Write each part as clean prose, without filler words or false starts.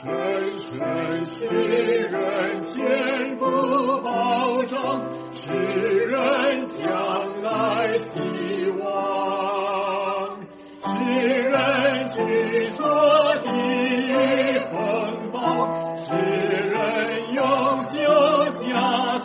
深深使人坚固保障，使人将来希望，使人据说地狱风暴，使人永久家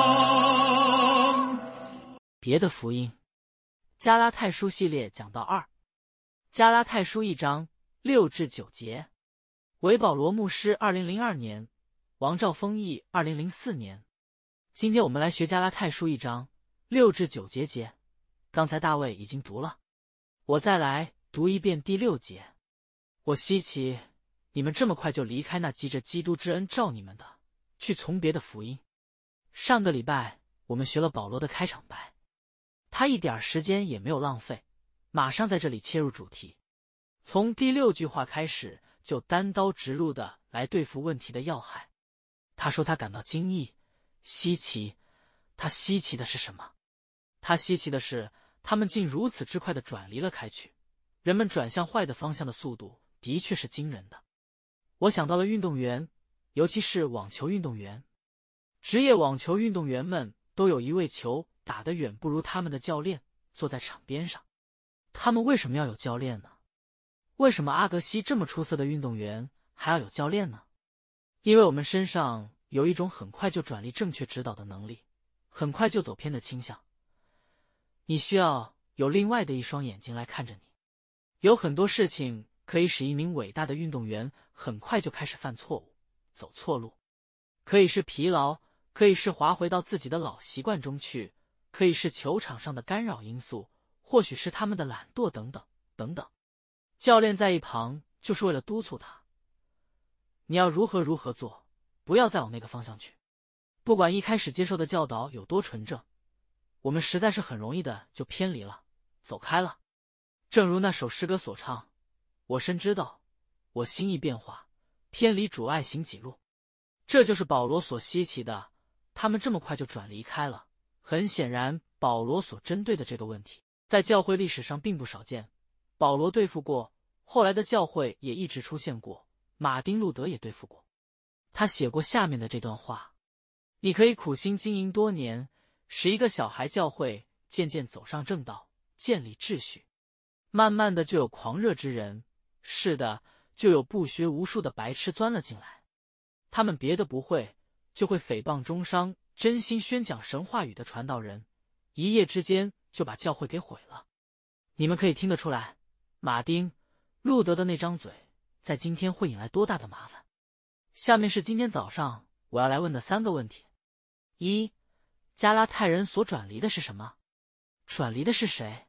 乡。 别的福音，加拉太书系列讲到2，加拉太书1章6至9节。韦保罗牧师2002年，王兆丰译2004年。今天我们来学加拉太书1章6至9节。刚才大卫已经读了，我再来读一遍第6节。我稀奇你们这么快就离开那记着基督之恩召你们的，去从别的福音。上个礼拜我们学了保罗的开场白，他一点时间也没有浪费，马上在这里切入主题，从第6句话开始就单刀直入的来对付问题的要害。他说他感到惊异、稀奇。他稀奇的是什么？他稀奇的是他们竟如此之快的转离了开去，人们转向坏的方向的速度的确是惊人的。我想到了运动员，尤其是网球运动员。职业网球运动员们都有一位球打得远不如他们的教练坐在场边上。他们为什么要有教练呢？为什么阿格西这么出色的运动员还要有教练呢？因为我们身上有一种很快就转离正确指导的能力，很快就走偏的倾向。你需要有另外的一双眼睛来看着你。有很多事情可以使一名伟大的运动员很快就开始犯错误，走错路。可以是疲劳，可以是滑回到自己的老习惯中去，可以是球场上的干扰因素，或许是他们的懒惰等等等等。教练在一旁就是为了督促他，你要如何做，不要再往那个方向去。不管一开始接受的教导有多纯正，我们实在是很容易的就偏离了，走开了。正如那首诗歌所唱，我深知道，我心意变化，偏离主爱行己路。这就是保罗所稀奇的，他们这么快就转离开了。很显然，保罗所针对的这个问题在教会历史上并不少见，保罗对付过，后来的教会也一直出现过，马丁路德也对付过。他写过下面的这段话：你可以苦心经营多年，使一个小孩教会渐渐走上正道，建立秩序。慢慢的就有狂热之人，是的，就有不学无术的白痴钻了进来。他们别的不会，就会诽谤中伤真心宣讲神话语的传道人，一夜之间就把教会给毁了。你们可以听得出来，马丁、路德的那张嘴在今天会引来多大的麻烦。下面是今天早上我要来问的3个问题。1. 加拉太人所转离的是什么？转离的是谁？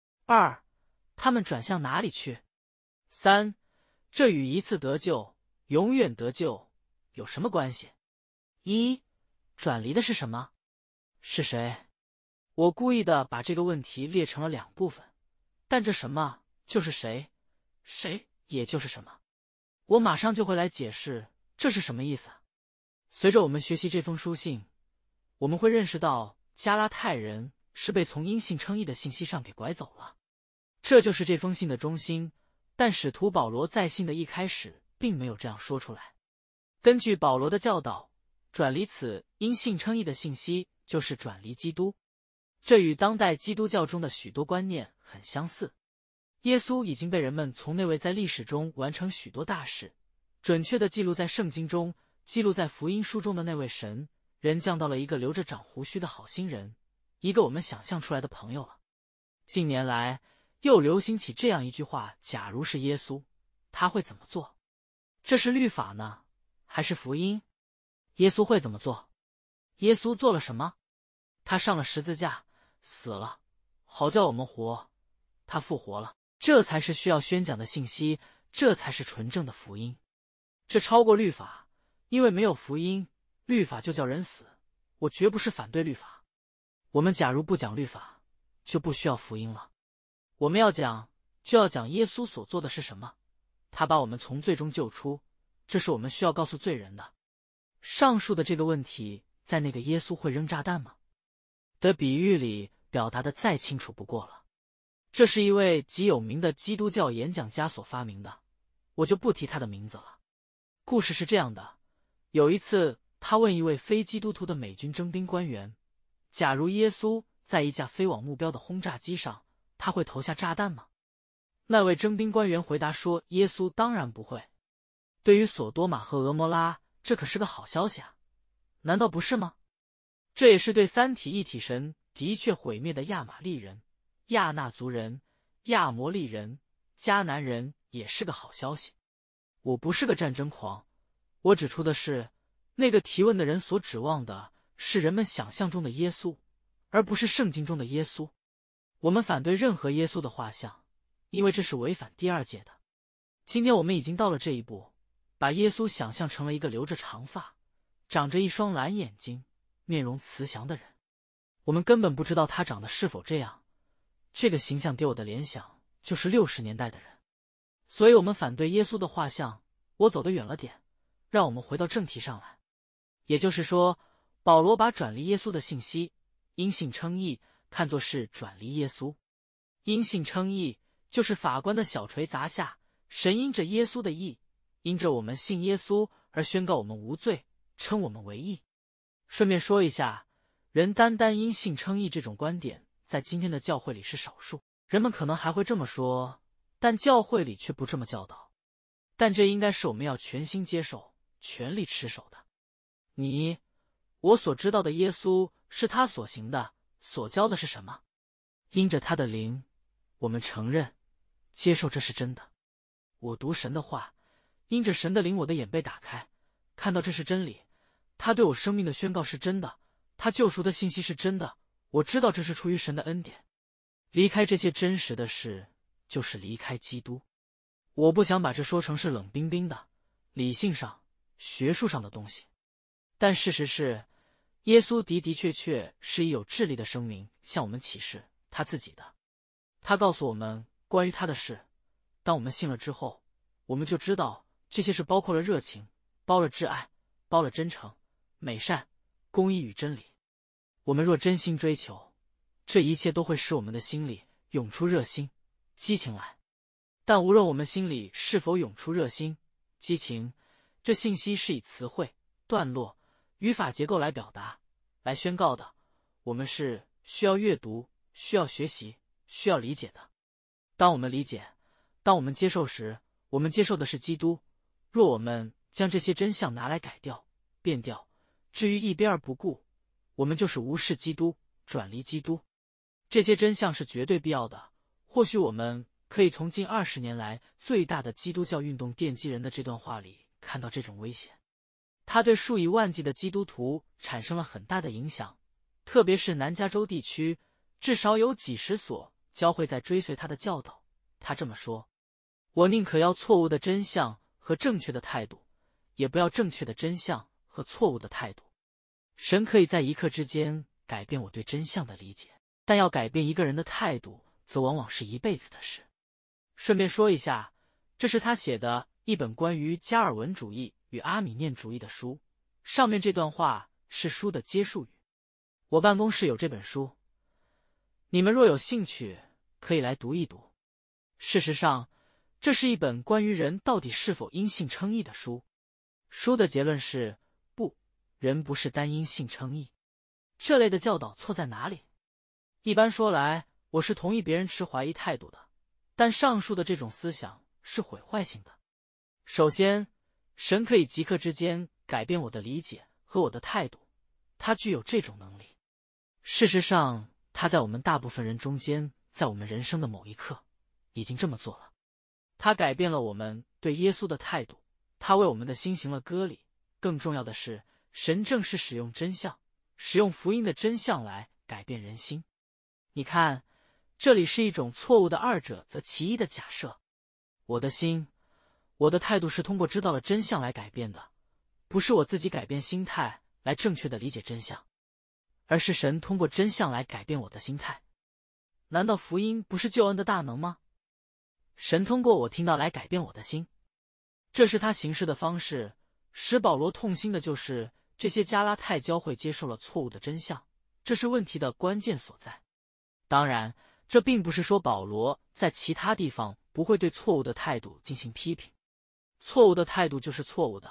2. 他们转向哪里去？ 3. 这与一次得救、永远得救有什么关系？1. 转离的是什么？是谁？我故意的把这个问题列成了2部分，但这什么就是谁，谁也就是什么。我马上就会来解释这是什么意思。随着我们学习这封书信，我们会认识到加拉太人是被从因信称义的信息上给拐走了。这就是这封信的中心，但使徒保罗在信的一开始并没有这样说出来。根据保罗的教导，转离此因信称义的信息就是转离基督。这与当代基督教中的许多观念很相似。耶稣已经被人们从那位在历史中完成许多大事，准确地记录在圣经中，记录在福音书中的那位神人降到了一个留着长胡须的好心人，一个我们想象出来的朋友了。近年来又流行起这样一句话，假如是耶稣，他会怎么做？这是律法呢，还是福音？耶稣会怎么做？耶稣做了什么？他上了十字架，死了，好叫我们活，他复活了。这才是需要宣讲的信息，这才是纯正的福音。这超过律法，因为没有福音，律法就叫人死。我绝不是反对律法。我们假如不讲律法，就不需要福音了。我们要讲，就要讲耶稣所做的是什么。他把我们从罪中救出，这是我们需要告诉罪人的。上述的这个问题，在那个耶稣会扔炸弹吗的比喻里表达的再清楚不过了。这是一位极有名的基督教演讲家所发明的，我就不提他的名字了。 故事是这样的，有一次他问一位非基督徒的美军征兵官员，假如耶稣在一架飞往目标的轰炸机上，他会投下炸弹吗？那位征兵官员回答说，耶稣当然不会。对于索多玛和俄摩拉，这可是个好消息啊，难道不是吗？这也是对三体一体神的确毁灭的亚玛力人、亚纳族人、亚摩利人、迦南人也是个好消息。我不是个战争狂，我指出的是，那个提问的人所指望的是人们想象中的耶稣，而不是圣经中的耶稣。我们反对任何耶稣的画像，因为这是违反第二诫的。今天我们已经到了这一步，把耶稣想象成了一个留着长发、长着一双蓝眼睛、面容慈祥的人。我们根本不知道他长得是否这样，这个形象给我的联想就是60年代的人。所以我们反对耶稣的画像。我走得远了点，让我们回到正题上来。也就是说，保罗把转离耶稣的信息，因信称义，看作是转离耶稣。因信称义，就是法官的小锤砸下，神因着耶稣的义，因着我们信耶稣而宣告我们无罪，称我们为义。顺便说一下，人单单因信称义这种观点，在今天的教会里是少数。人们可能还会这么说，但教会里却不这么教导。但这应该是我们要全心接受、全力持守的。我所知道的耶稣是他所行的、所教的是什么？因着他的灵，我们承认、接受这是真的。我读神的话，因着神的灵，我的眼被打开，看到这是真理。他对我生命的宣告是真的，他救赎的信息是真的。我知道这是出于神的恩典。离开这些真实的事，就是离开基督。我不想把这说成是冷冰冰的、理性上、学术上的东西，但事实是，耶稣的确是以有智力的声明向我们启示他自己的。他告诉我们关于他的事，当我们信了之后，我们就知道这些是包括了热情，包了挚爱，包了真诚、美善、公义与真理。我们若真心追求，这一切都会使我们的心里涌出热心、激情来。但无论我们心里是否涌出热心、激情，这信息是以词汇、段落、语法结构来表达、来宣告的。我们是需要阅读、需要学习、需要理解的。当我们理解、当我们接受时，我们接受的是基督。若我们将这些真相拿来改掉、变掉，置于一边而不顾，我们就是无视基督、转离基督。这些真相是绝对必要的。或许我们可以从近20年来最大的基督教运动奠基人的这段话里看到这种危险。他对数以万计的基督徒产生了很大的影响，特别是南加州地区，至少有几十所教会在追随他的教导。他这么说：我宁可要错误的真相和正确的态度，也不要正确的真相和错误的态度。神可以在一刻之间改变我对真相的理解，但要改变一个人的态度，则往往是一辈子的事。顺便说一下，这是他写的一本关于加尔文主义与阿米念主义的书，上面这段话是书的结束语。我办公室有这本书，你们若有兴趣，可以来读一读。事实上，这是一本关于人到底是否因信称义的书。书的结论是，不，人不是单因信称义。这类的教导错在哪里？一般说来，我是同意别人持怀疑态度的，但上述的这种思想是毁坏性的。首先，神可以即刻之间改变我的理解和我的态度，他具有这种能力。事实上，他在我们大部分人中间，在我们人生的某一刻，已经这么做了。他改变了我们对耶稣的态度，他为我们的心行了割礼。更重要的是，神正是使用真相，使用福音的真相来改变人心。你看，这里是一种错误的二者则其一的假设。我的心，我的态度是通过知道了真相来改变的，不是我自己改变心态来正确的理解真相，而是神通过真相来改变我的心态。难道福音不是救恩的大能吗？神通过我听到来改变我的心，这是他行事的方式。使保罗痛心的就是这些加拉太教会接受了错误的真相，这是问题的关键所在。当然，这并不是说保罗在其他地方不会对错误的态度进行批评。错误的态度就是错误的，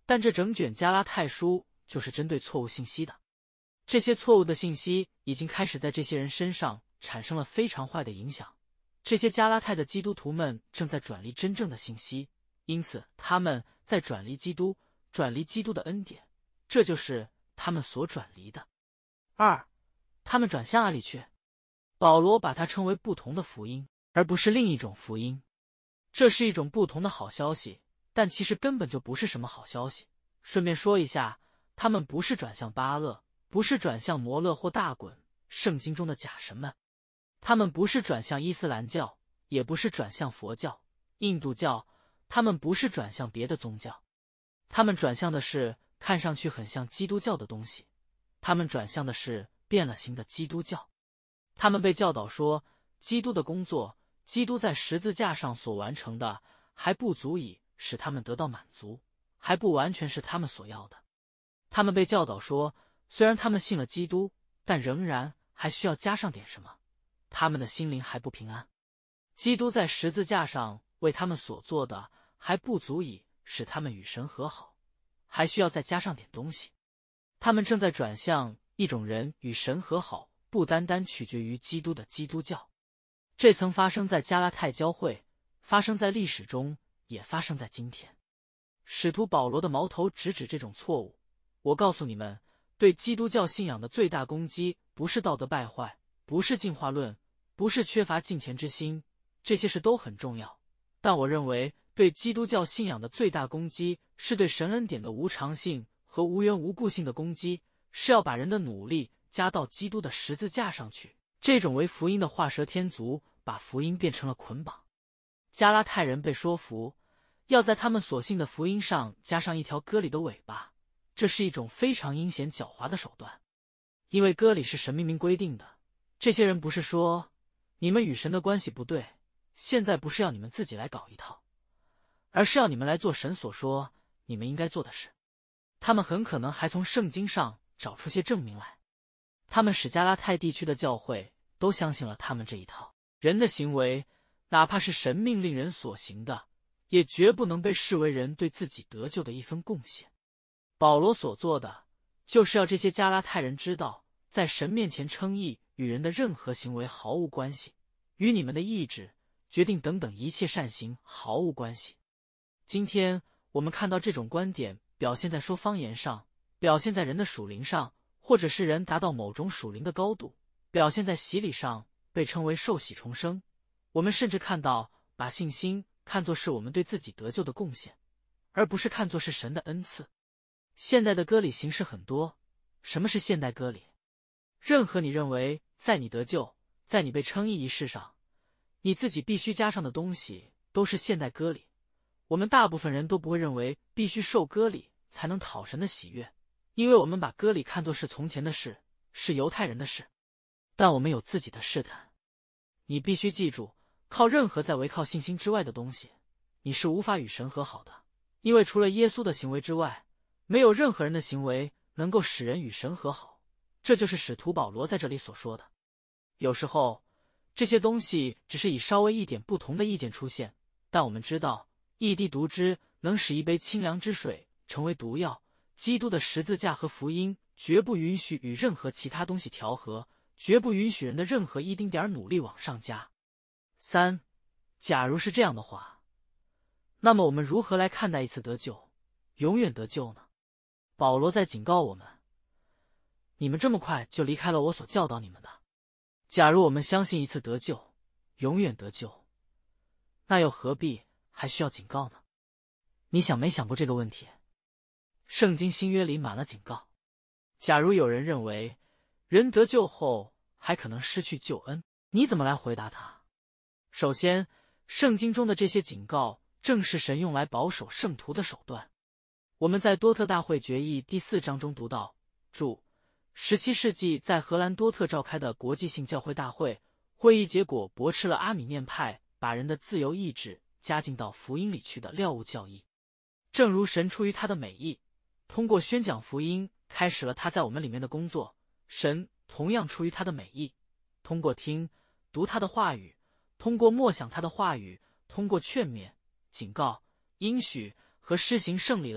但这整卷加拉太书就是针对错误信息的。这些错误的信息已经开始在这些人身上产生了非常坏的影响。这些加拉太的基督徒们正在转离真正的信息，因此他们在转离基督，转离基督的恩典，这就是他们所转离的。二，他们转向哪里去？保罗把它称为不同的福音，而不是另一种福音。这是一种不同的好消息，但其实根本就不是什么好消息。顺便说一下，他们不是转向巴勒，不是转向摩勒或大衮，圣经中的假神们。他们不是转向伊斯兰教，也不是转向佛教、印度教，他们不是转向别的宗教。他们转向的是看上去很像基督教的东西，他们转向的是变了形的基督教。他们被教导说，基督的工作，基督在十字架上所完成的，还不足以使他们得到满足，还不完全是他们所要的。他们被教导说，虽然他们信了基督，但仍然还需要加上点什么，他们的心灵还不平安。基督在十字架上为他们所做的，还不足以使他们与神和好，还需要再加上点东西。他们正在转向一种人与神和好，不单单取决于基督的基督教。这曾发生在加拉太教会，发生在历史中，也发生在今天。使徒保罗的矛头直指这种错误。我告诉你们，对基督教信仰的最大攻击，不是道德败坏，不是进化论，不是缺乏敬虔之心，这些事都很重要。但我认为，对基督教信仰的最大攻击，是对神恩典的无常性和无缘无故性的攻击，是要把人的努力加到基督的十字架上去。这种为福音的画蛇添足，把福音变成了捆绑。加拉太人被说服，要在他们所信的福音上加上一条割礼的尾巴，这是一种非常阴险狡猾的手段。因为割礼是神明明规定的，这些人不是说你们与神的关系不对，现在不是要你们自己来搞一套，而是要你们来做神所说你们应该做的事。他们很可能还从圣经上找出些证明来。他们使加拉太地区的教会都相信了他们这一套。人的行为，哪怕是神命令人所行的，也绝不能被视为人对自己得救的一分贡献。保罗所做的，就是要这些加拉太人知道，在神面前称义与人的任何行为毫无关系，与你们的意志、决定等等一切善行毫无关系。今天我们看到这种观点表现在说方言上，表现在人的属灵上，或者是人达到某种属灵的高度，表现在洗礼上，被称为受洗重生。我们甚至看到把信心看作是我们对自己得救的贡献，而不是看作是神的恩赐。现代的割礼形式很多。什么是现代割礼？任何你认为在你得救，在你被称义一事上，你自己必须加上的东西，都是现代割礼。我们大部分人都不会认为必须受割礼才能讨神的喜悦，因为我们把割礼看作是从前的事，是犹太人的事。但我们有自己的试探。你必须记住，靠任何在违靠信心之外的东西，你是无法与神和好的，因为除了耶稣的行为之外，没有任何人的行为能够使人与神和好。这就是使徒保罗在这里所说的。有时候，这些东西只是以稍微一点不同的意见出现，但我们知道，一滴毒汁能使一杯清凉之水成为毒药。基督的十字架和福音绝不允许与任何其他东西调和，绝不允许人的任何一丁点努力往上加。三，假如是这样的话，那么我们如何来看待一次得救，永远得救呢？保罗在警告我们，你们这么快就离开了我所教导你们的。假如我们相信一次得救，永远得救，那又何必还需要警告呢？你想没想过这个问题？圣经新约里满了警告。假如有人认为人得救后还可能失去救恩，你怎么来回答他？首先，圣经中的这些警告正是神用来保守圣徒的手段。我们在多特大会决议第4章中读到，注17世纪在荷兰多特召开的国际性教会大会，会议结果驳斥了阿米念派把人的自由意志加进到福音里去的谬误教义。正如神出于他的美意，通过宣讲福音开始了他在我们里面的工作，神同样出于他的美意，通过听、读他的话语，通过默想他的话语，通过劝勉、警告、应许和施行圣礼来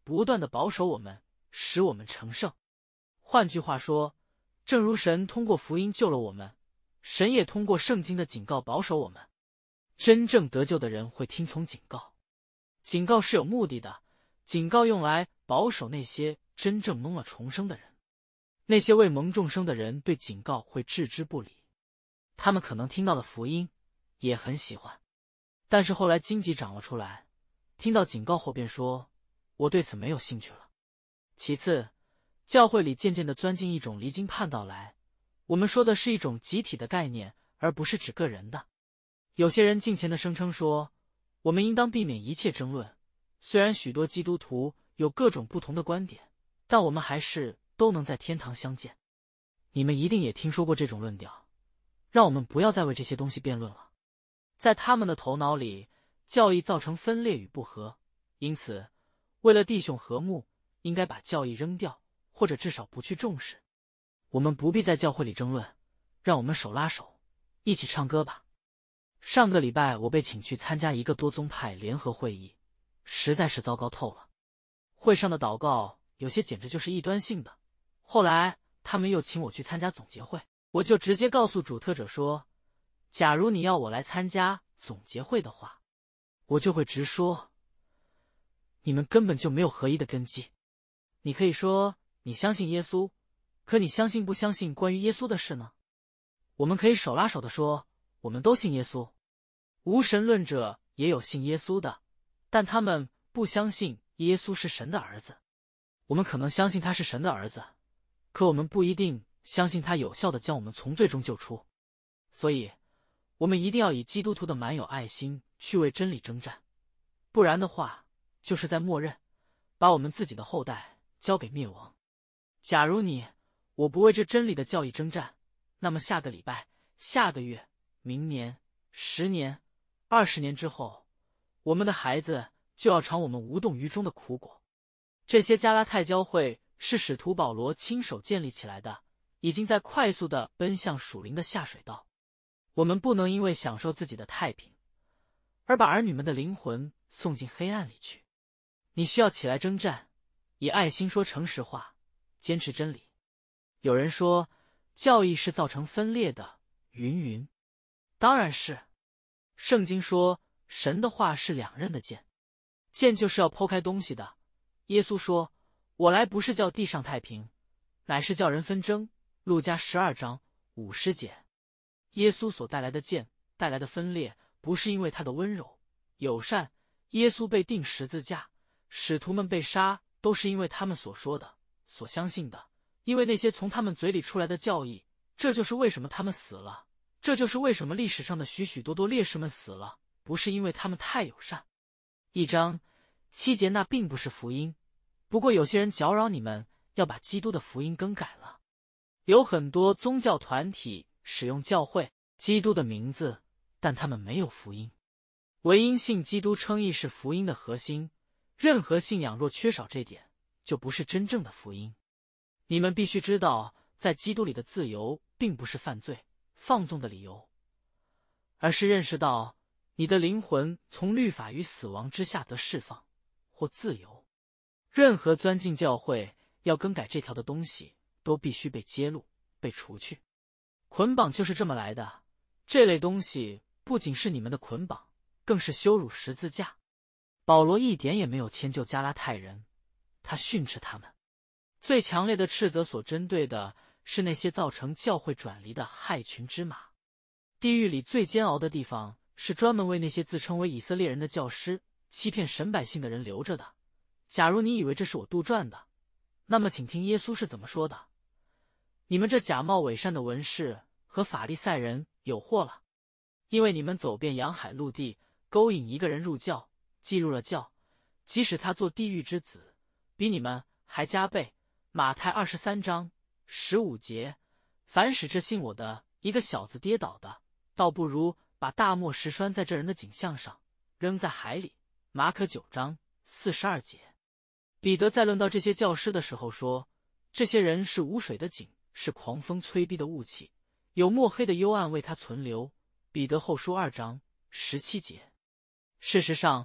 不断地保守我们，使我们成圣。换句话说，正如神通过福音救了我们，神也通过圣经的警告保守我们。真正得救的人会听从警告，警告是有目的的，警告用来保守那些真正蒙了重生的人。那些未蒙重生的人对警告会置之不理，他们可能听到了福音，也很喜欢，但是后来荆棘长了出来，听到警告后便说，我对此没有兴趣了。其次，教会里渐渐地钻进一种离经叛道来，我们说的是一种集体的概念，而不是指个人的。有些人敬虔地声称说，我们应当避免一切争论，虽然许多基督徒有各种不同的观点，但我们还是都能在天堂相见。你们一定也听说过这种论调，让我们不要再为这些东西辩论了。在他们的头脑里，教义造成分裂与不和，因此为了弟兄和睦，应该把教义扔掉，或者至少不去重视。我们不必在教会里争论，让我们手拉手一起唱歌吧。上个礼拜我被请去参加一个多宗派联合会议，实在是糟糕透了。会上的祷告有些简直就是异端性的。后来他们又请我去参加总结会，我就直接告诉主特者说，假如你要我来参加总结会的话，我就会直说，你们根本就没有合一的根基。你可以说你相信耶稣，可你相信不相信关于耶稣的事呢？我们可以手拉手的说，我们都信耶稣。无神论者也有信耶稣的，但他们不相信耶稣是神的儿子。我们可能相信他是神的儿子，可我们不一定相信他有效地将我们从罪中救出。所以我们一定要以基督徒的满有爱心去为真理征战，不然的话就是在默认把我们自己的后代交给灭亡。假如我不为这真理的教义征战，那么下个礼拜、下个月、明年、10年、20年之后，我们的孩子就要尝我们无动于衷的苦果。这些加拉太教会是使徒保罗亲手建立起来的，已经在快速地奔向属灵的下水道。我们不能因为享受自己的太平，而把儿女们的灵魂送进黑暗里去。你需要起来征战，以爱心说诚实话，坚持真理。有人说教义是造成分裂的，当然是。圣经说神的话是两刃的剑，剑就是要剖开东西的。耶稣说，我来不是叫地上太平，乃是叫人纷争。路加12章50节。耶稣所带来的剑，带来的分裂，不是因为他的温柔友善。耶稣被钉十字架，使徒们被杀，都是因为他们所说的、所相信的，因为那些从他们嘴里出来的教义。这就是为什么他们死了，这就是为什么历史上的许许多多烈士们死了，不是因为他们太友善。1章7节，那并不是福音，不过有些人搅扰你们，要把基督的福音更改了。有很多宗教团体使用教会、基督的名字，但他们没有福音。唯因信基督称义是福音的核心，任何信仰若缺少这点，就不是真正的福音。你们必须知道，在基督里的自由并不是犯罪、放纵的理由，而是认识到你的灵魂从律法与死亡之下得释放或自由。任何钻进教会要更改这条的东西，都必须被揭露、被除去。捆绑就是这么来的，这类东西不仅是你们的捆绑，更是羞辱十字架。保罗一点也没有迁就加拉太人，他训斥他们。最强烈的斥责所针对的是那些造成教会转离的害群之马。地狱里最煎熬的地方是专门为那些自称为以色列人的教师、欺骗神百姓的人留着的。假如你以为这是我杜撰的，那么请听耶稣是怎么说的：你们这假冒伪善的文士和法利赛人有祸了，因为你们走遍洋海陆地，勾引一个人入教，既入了教，即使他做地狱之子，比你们还加倍。马太23章15节。凡使这信我的一个小子跌倒的，倒不如把大磨石拴在这人的颈项上，扔在海里。马可9章42节。彼得在论到这些教师的时候说，这些人是无水的井，是狂风催逼的雾气，有墨黑的幽暗为他存留。彼得后书2章17节。事实上，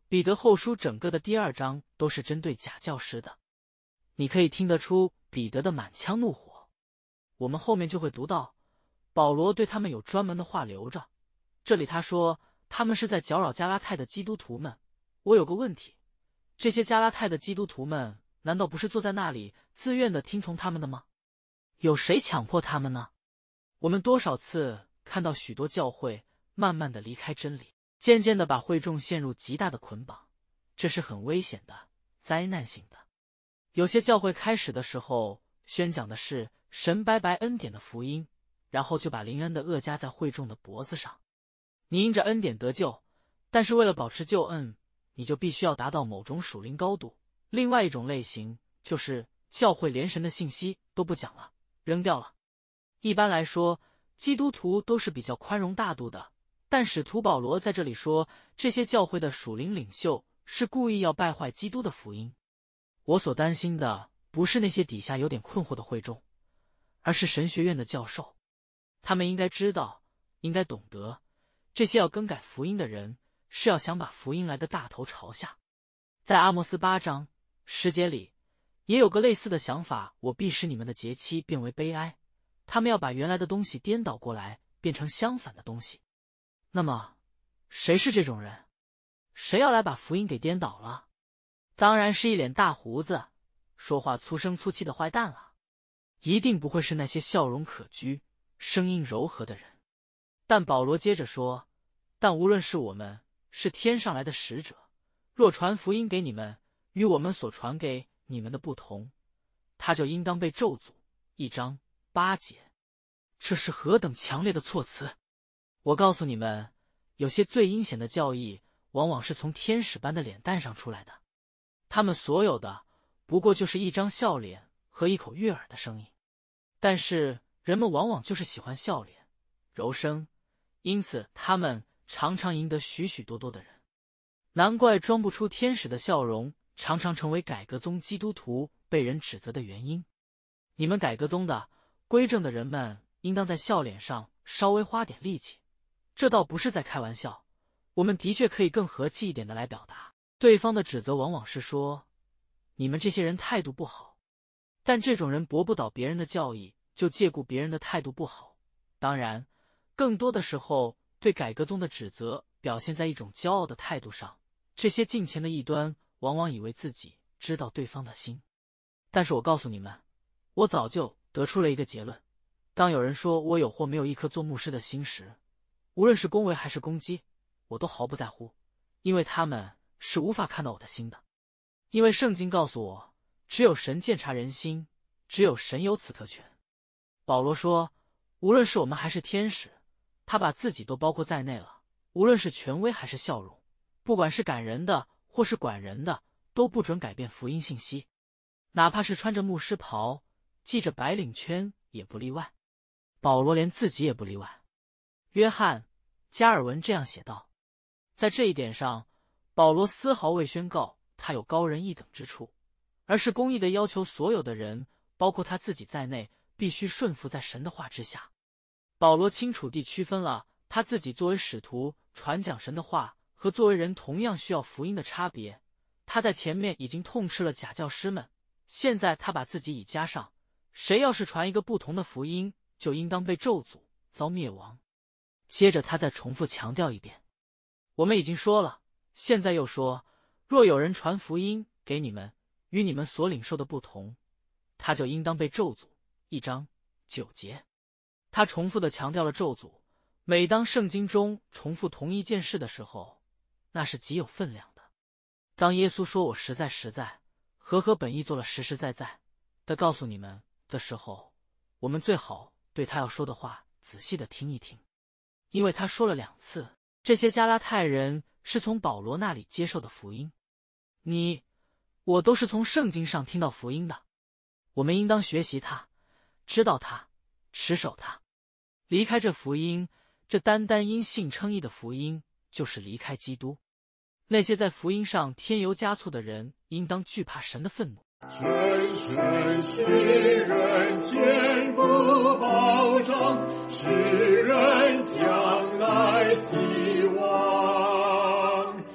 彼得后书整个的第2章都是针对假教师的，你可以听得出彼得的满腔怒火。我们后面就会读到，保罗对他们有专门的话留着。这里他说，他们是在搅扰加拉太的基督徒们。我有个问题，这些加拉太的基督徒们难道不是坐在那里自愿的听从他们的吗？有谁强迫他们呢？我们多少次看到许多教会慢慢的离开真理，渐渐的把会众陷入极大的捆绑，这是很危险的，灾难性的。有些教会开始的时候宣讲的是神白白恩典的福音，然后就把灵恩的恶加在会众的脖子上。你因着恩典得救，但是为了保持救恩，你就必须要达到某种属灵高度。另外一种类型就是教会连神的信息都不讲了，扔掉了。一般来说，基督徒都是比较宽容大度的，但使徒保罗在这里说，这些教会的属灵领袖是故意要败坏基督的福音。我所担心的不是那些底下有点困惑的会众，而是神学院的教授。他们应该知道，应该懂得，这些要更改福音的人是要想把福音来的大头朝下。在阿摩斯8章10节里也有个类似的想法，我必使你们的节期变为悲哀。他们要把原来的东西颠倒过来，变成相反的东西。那么谁是这种人？谁要来把福音给颠倒了？当然是一脸大胡子，说话粗声粗气的坏蛋了。一定不会是那些笑容可掬、声音柔和的人。但保罗接着说，但无论是我们是天上来的使者，若传福音给你们与我们所传给你们的不同，他就应当被咒诅。1章8节，这是何等强烈的措辞！我告诉你们，有些最阴险的教义往往是从天使般的脸蛋上出来的，他们所有的不过就是一张笑脸和一口悦耳的声音。但是人们往往就是喜欢笑脸、柔声，因此他们常常赢得许许多多的人。难怪装不出天使的笑容常常成为改革宗基督徒被人指责的原因。你们改革宗的归正的人们应当在笑脸上稍微花点力气，这倒不是在开玩笑，我们的确可以更和气一点的来表达。对方的指责往往是说，你们这些人态度不好，但这种人驳不倒别人的教义，就借故别人的态度不好。当然，更多的时候对改革宗的指责表现在一种骄傲的态度上，这些近前的异端往往以为自己知道对方的心。但是我告诉你们，我早就得出了一个结论，当有人说我有或没有一颗做牧师的心时，无论是恭维还是攻击，我都毫不在乎，因为他们是无法看到我的心的。因为圣经告诉我，只有神鉴察人心，只有神有此特权。保罗说，无论是我们还是天使，他把自己都包括在内了，无论是权威还是笑容，不管是感人的或是管人的，都不准改变福音信息，哪怕是穿着牧师袍、系着白领圈也不例外。保罗连自己也不例外。约翰·加尔文这样写道，在这一点上，保罗丝毫未宣告他有高人一等之处，而是公义地要求所有的人，包括他自己在内，必须顺服在神的话之下。保罗清楚地区分了他自己作为使徒传讲神的话和作为人同样需要福音的差别。他在前面已经痛斥了假教师们，现在他把自己已加上，谁要是传一个不同的福音，就应当被咒诅，遭灭亡。接着他再重复强调一遍，我们已经说了，现在又说，若有人传福音给你们与你们所领受的不同，他就应当被咒诅。1章9节，他重复地强调了咒诅。每当圣经中重复同一件事的时候，那是极有分量的。当耶稣说我实在实在和本意做了实实在在的告诉你们的时候，我们最好对他要说的话仔细地听一听，因为他说了2次，这些加拉太人是从保罗那里接受的福音。我都是从圣经上听到福音的，我们应当学习它，知道它，持守它。离开这福音，这单单因信称义的福音，就是离开基督。那些在福音上添油加醋的人，应当惧怕神的愤怒。 深深使人坚固保障，使人将来希望，使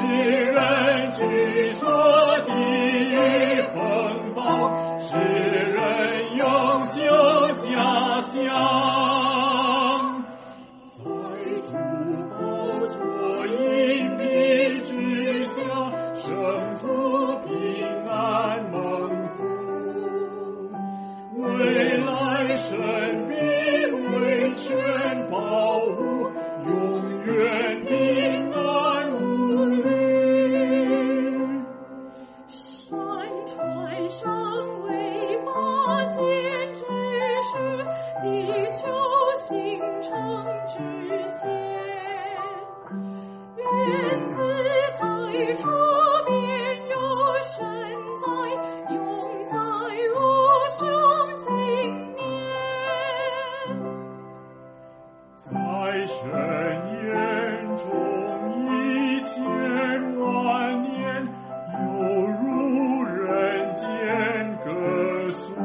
世人居所地狱风暴，使人永久家乡。在主宝座荫庇之下，圣徒平安蒙福。未来神必为全保护，永远平安无虑。 山川上未发现之时，地球形成之前，原自太初便有神在，永在无穷经年。 在神眼中10000000年，犹如人间歌颂。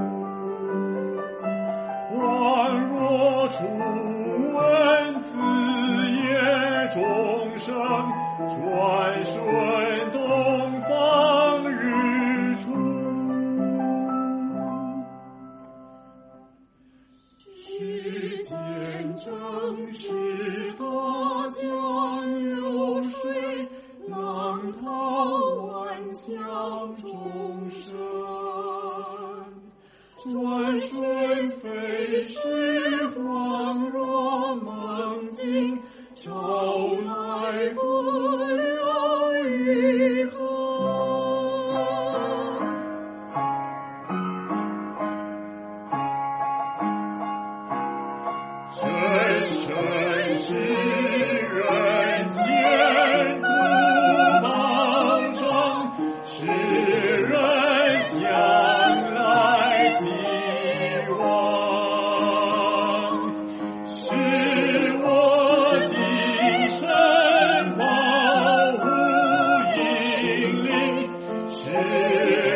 恍若初闻子夜钟声，转瞬东方日出。世间正是大江流水，浪涛万象众生。转瞬飞逝，恍若梦境，朝来不留余痕。真神是人间不保障，是人将来希望，是我今生保护引领，是